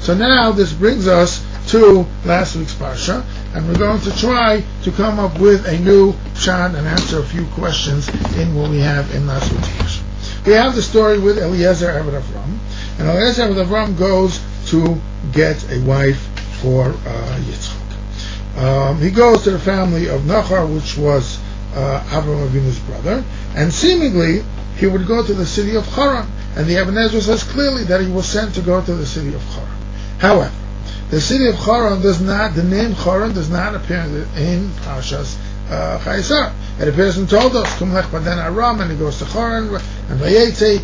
So now this brings us to last week's parsha, and we're going to try to come up with a new pshat and answer a few questions in what we have in last week's parsha. We have the story with Eliezer Eved Avram, and Eliezer Eved Avram goes to get a wife for Yitzchak. He goes to the family of Nachor, which was Avraham Avinu's brother, and seemingly he would go to the city of Haran, and the Ibn Ezra says clearly that he was sent to go to the city of Haran. However, the city of Haran the name Haran does not appear in Parshas Chayesar. It appears in Toldos, Kum Lech Padan Aram, and he goes to Haran, and Vayetze,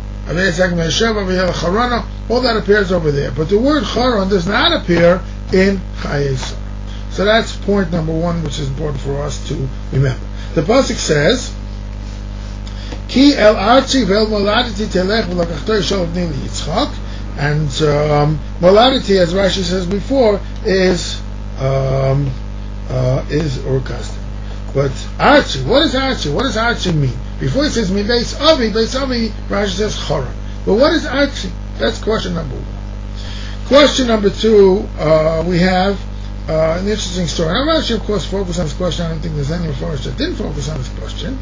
all that appears over there. But the word Haran does not appear in Chayesar. So that's point number one, which is important for us to remember. The pasuk says, Ki el archi vel moladiti telech v'lakachto yishol avni liyitzchak, and moladiti, as Rashi says before, is Urkastim. But archi, what is archi? What does archi mean? Before it says mi beis avi, Rashi says Haran. But what is archi? That's question number one. Question number two, we have an interesting story. I'm actually, of course, focused on this question. I don't think there's any Mepharsh that didn't focus on this question.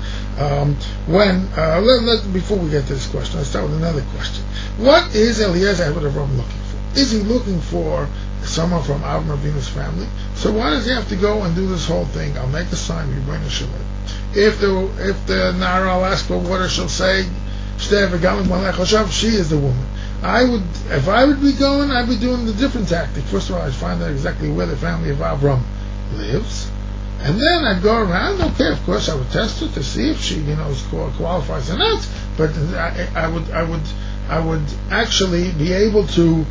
Before we get to this question, let's start with another question. What is Eliezer Eved Avram looking for? Is he looking for someone from Avraham Avinu's family? So why does he have to go and do this whole thing? I'll make a sign, we bring a shalit. If the Nara, I'll ask for water, she'll say, she is the woman. If I would be going, I'd be doing the different tactic. First of all, I'd find out exactly where the family of Avram lives, and then I'd go around. Okay, of course, I would test her to see if she, qualifies or not. But I would actually be able to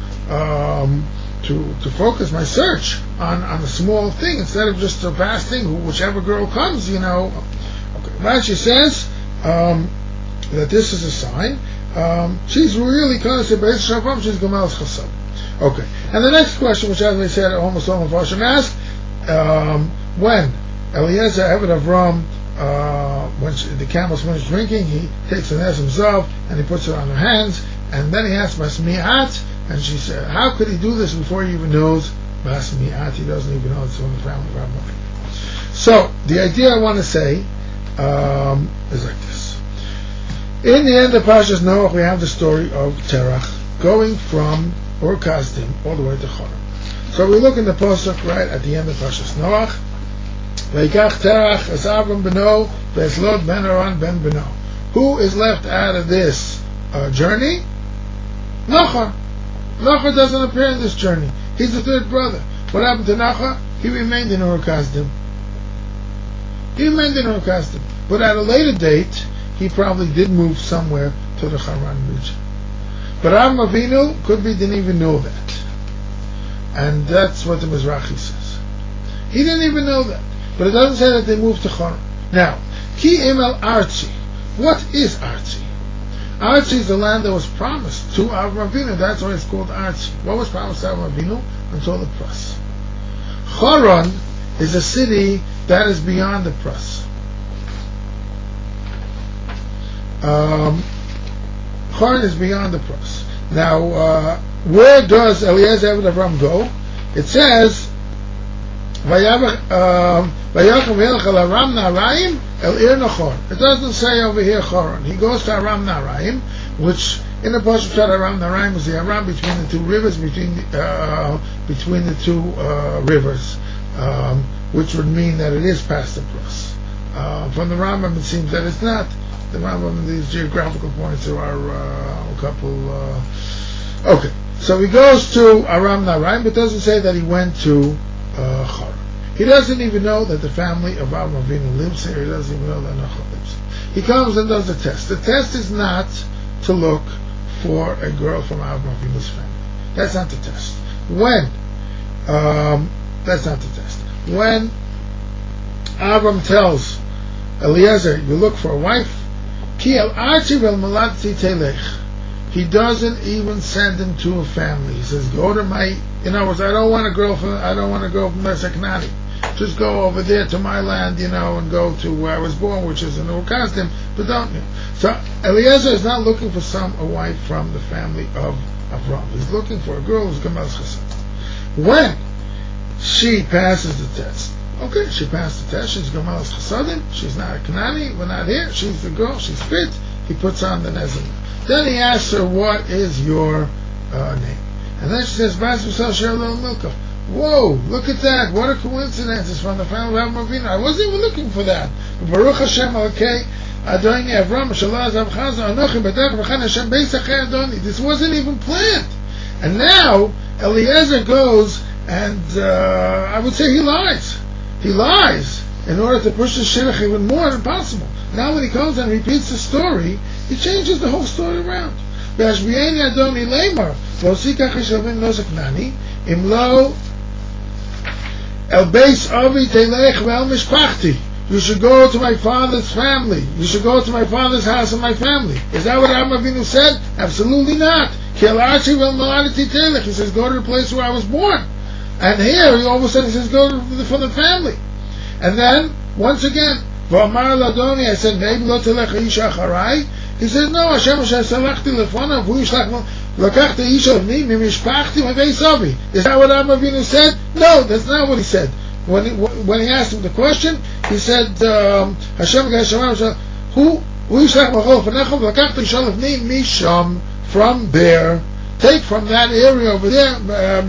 focus my search on a small thing instead of just a vast thing. Whichever girl comes, Okay. Rashi says that this is a sign. She's really considered Beis Shavram, she's Gamal's Chasad. Okay. And the next question, which as I said, almost all Mepharshim ask, when Eliezer Eved Avram, when the camel's finished drinking, he takes the nez himself and he puts it on her hands, and then he asks Masmi'at, and she said, how could he do this before he even knows Masmi'at? He doesn't even know it's from the family of Avram. So, the idea I want to say is like this. In the end of Parshas Noach, we have the story of Terach going from Ur Kasdim all the way to Haran. So we look in the pasuk right at the end of Parshas Noach. Veikach Terach es Avram beno ve'eslod ben Haran ben beno. Who is left out of this journey? Nachor. Nachor doesn't appear in this journey. He's the third brother. What happened to Nachor? He remained in Ur Kasdim. But at a later date, he probably did move somewhere to the Haran region. But Avraham Avinu didn't even know that. And that's what the Mizrahi says. He didn't even know that. But it doesn't say that they moved to Haran. Now, Ki Imel Archi. What is Archi? Archi is the land that was promised to Avraham Avinu. That's why it's called Archi. What was promised to Avraham Avinu? Until the Pras. Haran is a city that is beyond the Pras. Haran is beyond the Pras. Now, where does Eliezer Eved Avram go? It says, Vayachem Hilch el Aram Naraim el Ir Nachor. It doesn't say over here Haran. He goes to Aram Naraim, which in the Pasuk Aram Naraim is the Aram between the two rivers, between the two rivers, which would mean that it is past the Pras. From the Rambam, it seems that it's not. The Rambam, these geographical points, there are a couple. Okay, so he goes to Aram Naraim, but doesn't say that he went to Haran. He doesn't even know that the family of Avraham Avinu lives here. He doesn't even know that Nachor lives here. He comes and does the test. The test is not to look for a girl from Avraham Avinu's family. That's not the test. That's not the test. When Avram tells Eliezer, you look for a wife, Ki el archi vel maladti telech. He doesn't even send him to a family. He says, go to my, in other words, I don't want a girl from Meseknani. Just go over there to my land, and go to where I was born, which is in Ur Kasdim, but don't. So Eliezer is not looking for a wife from the family of Avram. He's looking for a girl who's Gemal Chesed. When she passes the test, okay, she passed the test, she's Gemal Chesedim, she's not a Kanani, we're not here, she's the girl, she's fit, he puts on the Nezim. Then he asks her, what is your name? And then she says, Bas Yisrael Sherlo Milka. Whoa, look at that, what a coincidence, it's from the family of Avram Avinu. I wasn't even looking for that. Baruch Hashem, okay, Adoni Avram, Shalaz Avchaza, Anochi, Badach, V'chan Hashem, Beis Achei Adoni. This wasn't even planned. And now, Eliezer goes, and I would say he lies. He lies in order to push the shidduch even more than possible. Now when he comes and repeats the story, he changes the whole story around. Be'ashbi'eni Adoni Leimar, Lo Sikach Yishavim Nozak Nani, Im Lo El Beis Avi Telech Ve'el Mishpachti. You should go to my father's family. You should go to my father's house and my family. Is that what Avram Avinu said? Absolutely not. He says, go to the place where I was born. And here, he all of a sudden says, go for the family. And then, once again, V'amar Ladoni, I said, maybe lo telech isha acharai. He says, no, Hashem salachti lefonav, hu yishlach lakachta isha of me, mimishpachti, mebeis avi. Is that what Avram Avinu said? No, that's not what he said. When he asked him the question, he said, Hashem Gashemah, who yishlach machol fenechol, lakachta isha of me, misham, from there, take from that area over there, but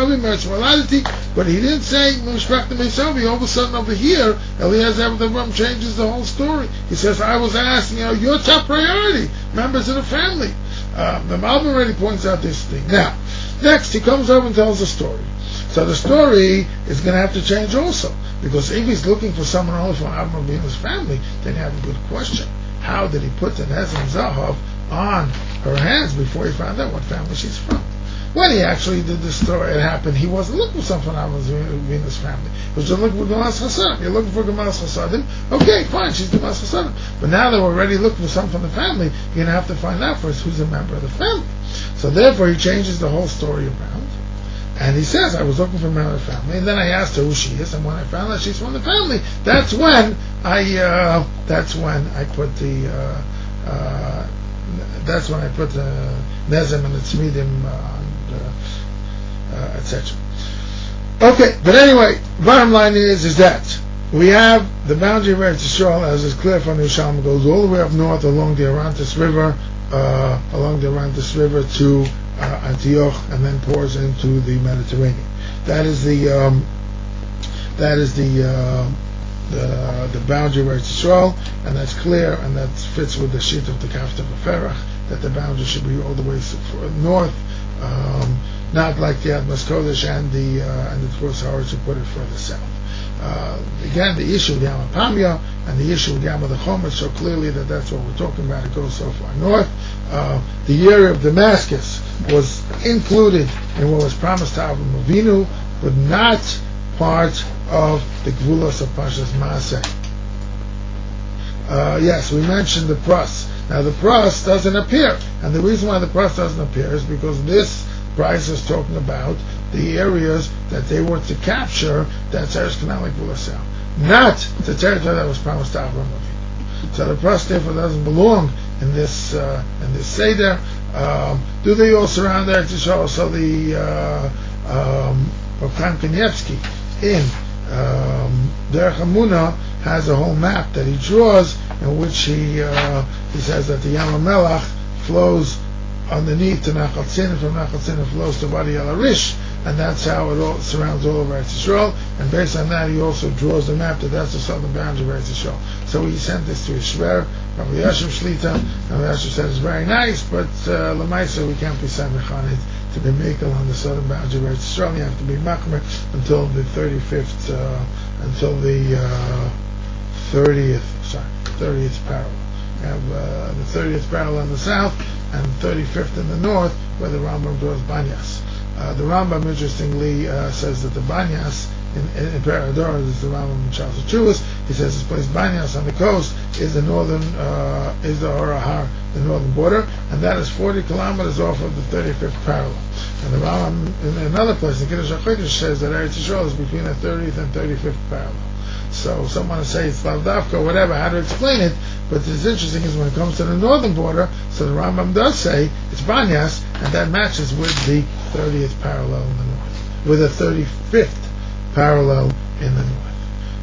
he didn't say all of a sudden over here, Eliezer Avram changes the whole story. He says, I was asking, your top priority, members of the family. The Malbim already points out this thing. Now, next he comes over and tells a story. So the story is going to have to change also, because if he's looking for someone only from Avram Avinu's family, then you have a good question. How did he put the Nezim Zahav on her hands before he found out what family she's from? When he actually did this story, it happened, he wasn't looking for someone from Avinu's family. He was just looking for Gemas Chesedim. You're looking for Gemas Chesedim? Okay, fine, she's Gemas Chesedim. But now that we're already looking for someone from the family, you're going to have to find out first who's a member of the family. So therefore he changes the whole story around. And he says, I was looking for a member of the family, and then I asked her who she is, and when I found out she's from the family, that's when I put the Nezim and the Tzmidim etc. Okay, but anyway, bottom line is that we have the boundary of Eretz Yisrael, as is clear from the Yishalom, goes all the way up north along the Orontes River, to Antioch, and then pours into the Mediterranean. That is the boundary of Eretz Yisrael, and that's clear, and that fits with the sheet of the Kafta Beferach, that the boundary should be all the way north, not like the Admas Kodesh and the Tfus Haaretz who put it further south. Again, the issue with Yama Pamya and the issue with Yama the Chomer show clearly that that's what we're talking about. It goes so far north. The area of Damascus was included in what was promised to Avram Avinu, but not part of the Gvulos of Pashas Maaseh. Yes, we mentioned the Pras. Now the Pras doesn't appear, and the reason why the Pras doesn't appear is because this price is talking about the areas that they were to capture, that's Eretz Canaan like Bulasel, not the territory that was promised to Avram Avinu. So the Pras therefore doesn't belong in this Seder. Do they all surround Eretz Yisrael? So the Rav Kanievsky in Derech Hamuna has a whole map that he draws in which he says that the Yam HaMelach flows underneath to Nachal Tzin, from Nachal Tzin it flows to Wadi Al Arish, and that's how it all surrounds all of Eretz Yisrael. And based on that, he also draws the map that's the southern boundary of Eretz Yisrael. So he sent this to his Shver, Rabbi Yashiv Shlita, and Rabbi Yashiv said it's very nice, but Lamaisa we can't be Samech on it to be Mekel on the southern boundary of Eretz Yisrael. You have to be Machmer until the 35th, until the 30th parallel. You have the 30th parallel in the south and 35th in the north, where the Rambam draws Banyas. The Rambam, interestingly, says that the Banyas in Parador is the Rambam in Charles Chuvas. He says this place Banyas on the coast is the northern, is the Horahar, the northern border, and that is 40 kilometers off of the 35th parallel. And the Rambam in another place in Kiddush HaChodesh says that Eretz Yisrael is between the 30th and 35th parallel. So someone will say it's Lavdavka, whatever, how to explain it. But what's interesting is when it comes to the northern border, so the Rambam does say it's Banyas, and that matches with the 30th parallel in the north, with the 35th parallel in the north.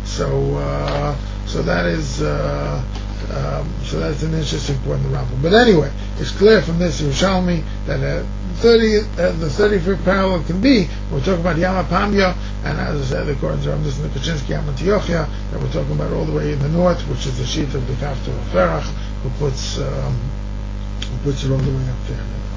So that is so that's an interesting point in the Rambam. But anyway, it's clear from this Yerushalmi that the 35th parallel can be, we're talking about Yama Pamya, and as I said, according to Ramdas and the Kaczynski Yama Antiochia, that we're talking about all the way in the north, which is the sheet of the Kaftor of Ferach, who puts it all the way up there.